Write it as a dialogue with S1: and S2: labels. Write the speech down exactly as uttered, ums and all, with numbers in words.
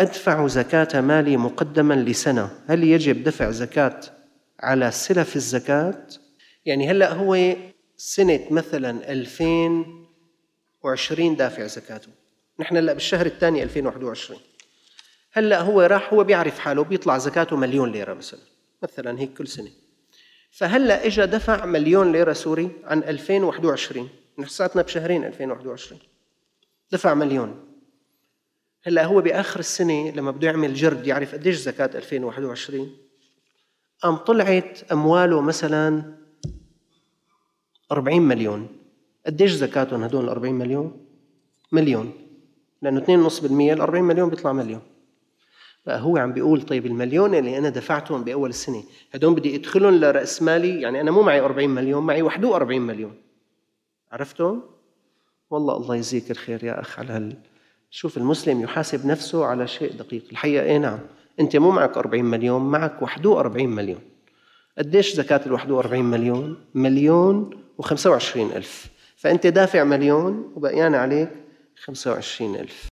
S1: أدفع زكاة مالي مقدما لسنة، هل يجب دفع زكاة على سلف الزكاة؟ يعني هلأ هو سنة مثلا ألفين وعشرين دافع زكاته، نحن هلأ بالشهر الثاني ألفين وواحد وعشرين، هلأ هو راح هو بيعرف حاله بيطلع زكاته مليون ليرة مثلا مثلا هيك كل سنة، فهلأ إجا دفع مليون ليرة سوري عن ألفين وواحد وعشرين، نحن ساعتنا بشهرين ألفين وواحد وعشرين دفع مليون. هلأ هو بآخر السنة لما بده يعمل جرد يعرف قديش زكاة ألفين وواحد وعشرين، قام طلعت أمواله مثلا أربعين مليون، قديش زكاتهم هدول الأربعين مليون؟ مليون، لأنه اثنين ونص بالمية الأربعين مليون بيطلع مليون. فهو عم بيقول طيب المليون اللي أنا دفعتهم بأول السنة هدول بدي أدخلهم لرأس مالي، يعني أنا مو معي أربعين مليون، معي واحد وأربعين مليون. عرفتم؟ والله الله يجزيك الخير يا أخ على هال. شوف المسلم يحاسب نفسه على شيء دقيق الحقيقة. إيه نعم، أنت مو معك أربعين مليون، معك واحد وأربعين مليون. قديش زكاة ال واحد وأربعين مليون؟ مليون وخمسة وعشرين ألف، فأنت دافع مليون وبقيان عليك خمسة وعشرين ألف.